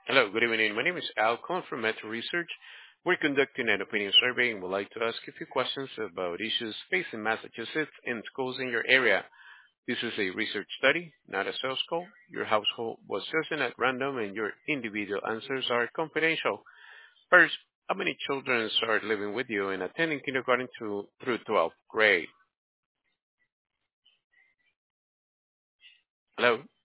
Hello, good evening. My name is Al, calling from Metro Research. We're conducting an opinion survey and would like to ask a few questions about issues facing Massachusetts and schools in your area. This is a research study, not a sales call. Your household was chosen at random and your individual answers are confidential. First, how many children are living with you and attending kindergarten through 12th grade? Hello?